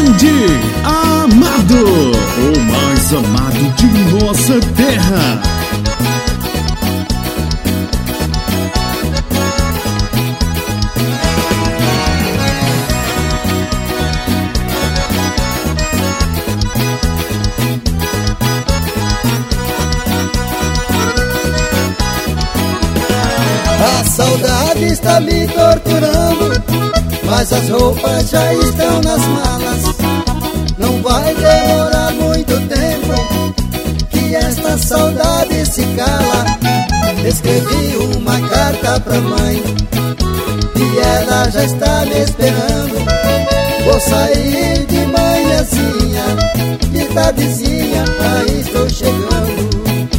Grande Amado, o mais amado de nossa terra. A saudade está me torturando, mas as roupas já estão nas malas. Não vai demorar muito tempo que esta saudade se cala. Escrevi uma carta pra mãe e ela já está me esperando. Vou sair de manhãzinha, de tardezinha, aí estou chegando.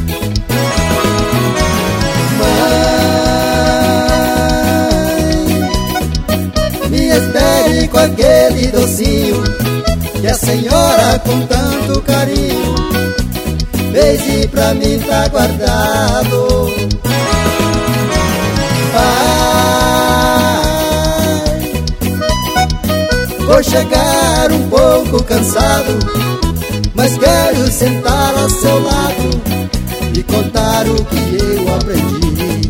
Me espere com aquele docinho que a senhora com tanto carinho fez e pra mim tá guardado. Pai, vou chegar um pouco cansado, mas quero sentar ao seu lado e contar o que eu aprendi.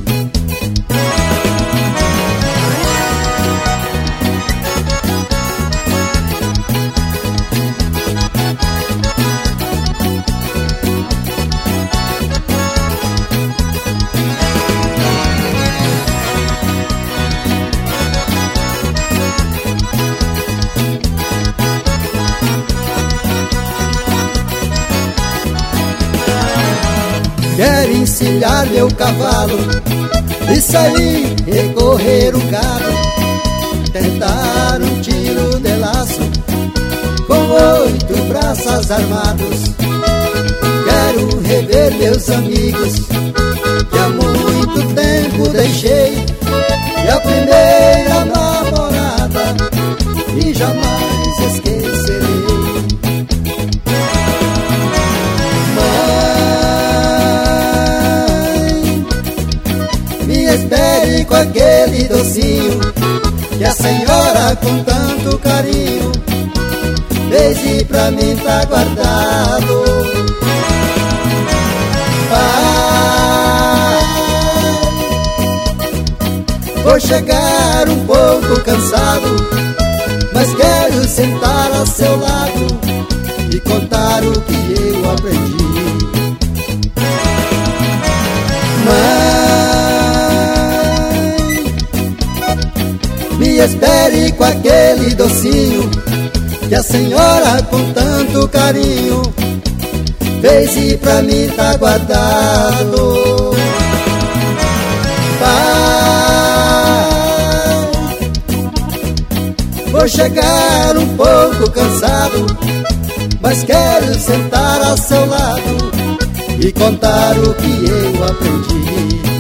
Quero encilhar meu cavalo e sair, recorrer o gado, tentar um tiro de laço com 8 braças armados. Quero rever meus amigos que há muito tempo deixei, e a primeira namorada e jamais esquecerei. Me espere com aquele docinho que a senhora com tanto carinho fez e pra mim tá guardado. Pai, vou chegar um pouco cansado, mas quero sentar ao seu lado e contar o que eu aprendi. Me espere com aquele docinho que a senhora com tanto carinho fez e pra mim tá guardado. Pai, vou chegar um pouco cansado, mas quero sentar ao seu lado e contar o que eu aprendi.